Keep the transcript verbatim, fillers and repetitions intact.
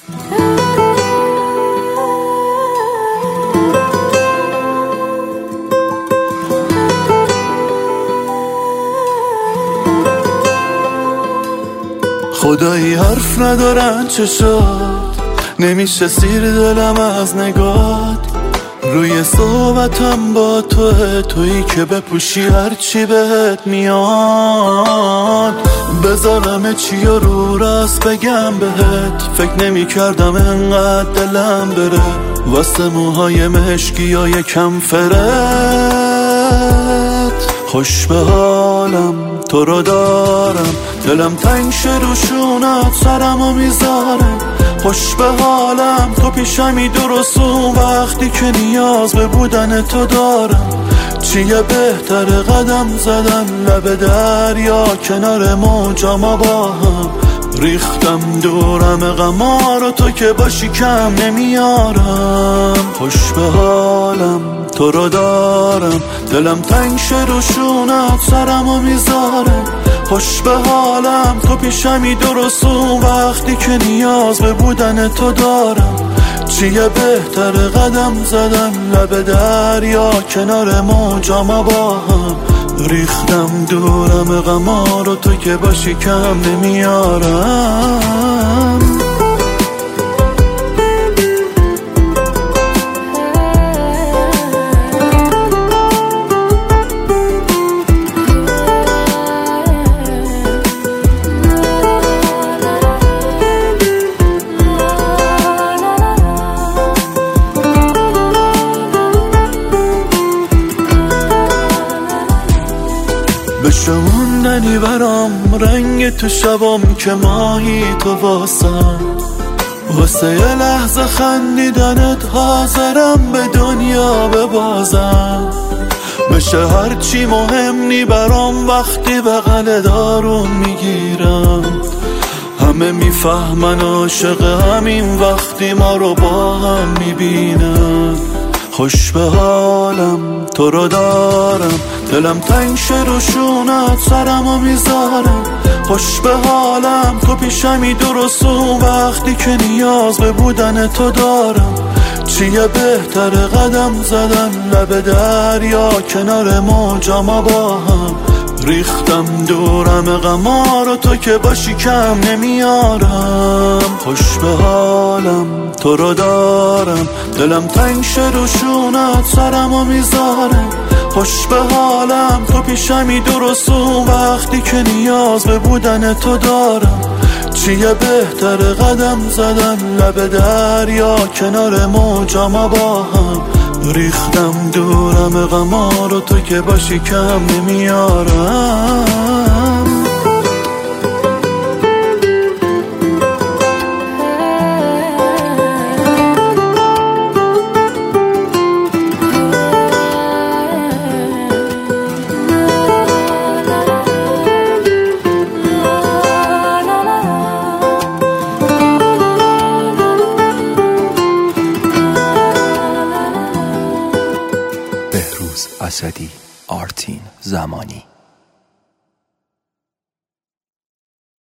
خدایی حرف ندارن چشات، نمیشه سیر دلم از نگات. روی صحبتم با توه، تویی که بپوشی هرچی بهت میاد. بذارم چی و رو راست بگم بهت، فکر نمی کردم انقدر دلم بره واسه موهای مشکی یا یکم فرت. خوش به حالم تو رو دارم، دلم تنگ شه روشونت سرمو میذارم. خوش به حالم تو پیشمی درست اون وقتی که نیاز به بودن تو دارم. چیه بهتر قدم زدن لب دریا کنار موجا با هم. ریختم دورم غما رو تو که باشی کم نمیارم. خوش به حالم تو رو دارم، دلم تنگ شه روشونت سرمو میذارم. خوش به حالم تو پیشمی درست اون وقتی که نیاز به بودن تو دارم. چیه بهتر قدم زدن لب دریا کنار موجا با هم. ریختم دورم غما رو تو که باشی کم نمیارم. بشموندنی برام رنگ تو شبام که ماهی تو واسم. واسه یه لحظه خندیدنت حاضرم به دنیا ببازم. بشه هرچی مهم نی برام وقتی بغل دارون میگیرم. همه میفهمن عاشق همین وقتی ما رو با هم میبینم. خوش به حالم تو رو دارم، دلم تنگ شه روشونت سرمو میذارم. خوش به حالم تو پیشمی درست اون وقتی که نیاز به بودن تو دارم. چیه بهتر قدم زدن لب دریا کنار موجا با هم. ریختم دورم غما رو تو که باشی کم نمیارم. خوش به حالم تو رو دارم، دلم تنگ شه روشونت سرمو میذارم. خوش به حالم تو پیشمی درست اون وقتی که نیاز به بودن تو دارم. چیه بهتر قدم زدن لب دریا کنار موجا با هم. ریختم دورم غما رو تو که باشی کم نمیارم. اسدی، آرتین زمانی.